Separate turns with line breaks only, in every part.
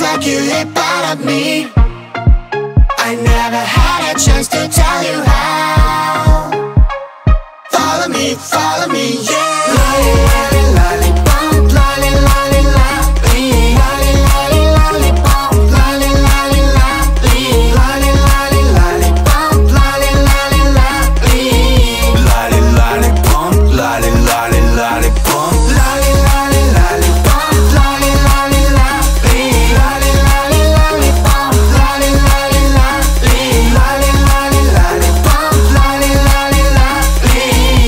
like you live part of me. I never had a chance to tell you how. Follow me, yeah. Lolly, lolly, lollipop, lolly, lolly, lolly, lolly, lolly, lollipop, lolly, lolly, lolly, lolly, lolly, lollipop, lolly, lolly, lolly, lolly, lollipop, lolly, lolly, lollipop, lolly, lolly, lollipop, lolly, lolly, lolly, lolly, lolly, lollipop, lolly, lolly, lolly, lolly, lolly, lollipop, lolly, lolly, lolly.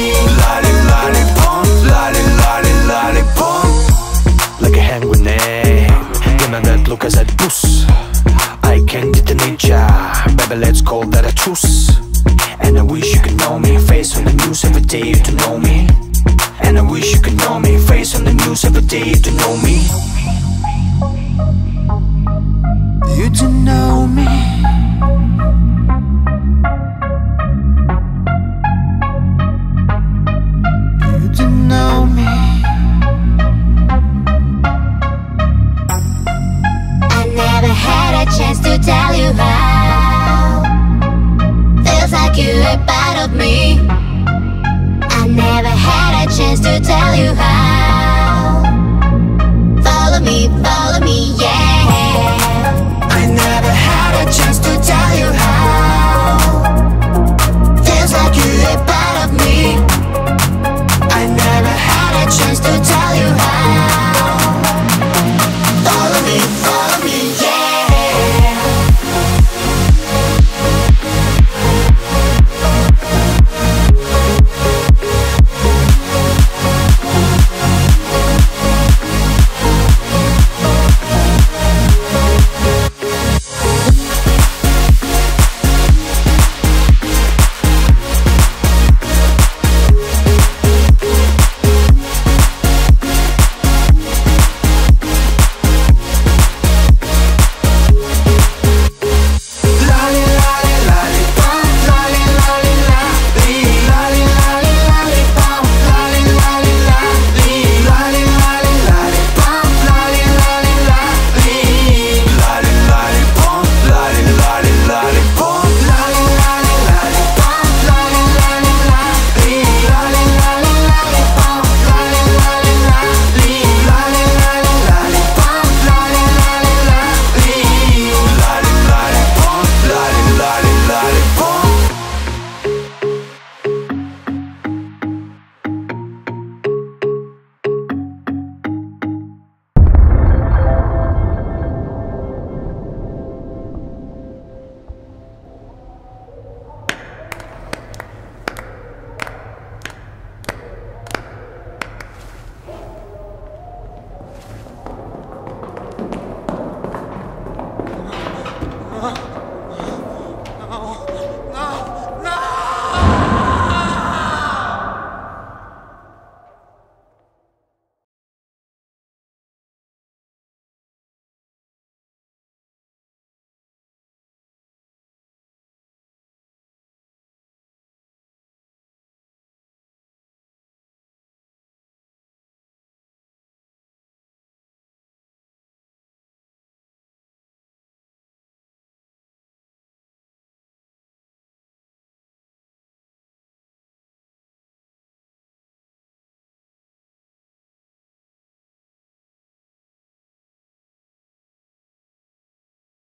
Like a hand grenade, give me that look as I boost. I can't detonate ya, baby, let's call that a truce. And I wish you could know me, face on the news every day to know me. And I wish you could know me, face on the news every day to know me. You to know me. You to know me.
Never had a chance to tell you how. Feels like you're a part of me. I never had a chance to tell you how. Follow me, yeah. I never had a chance to tell you how. Feels like you're a part of me. I never had a chance to tell you how. Follow me, yeah.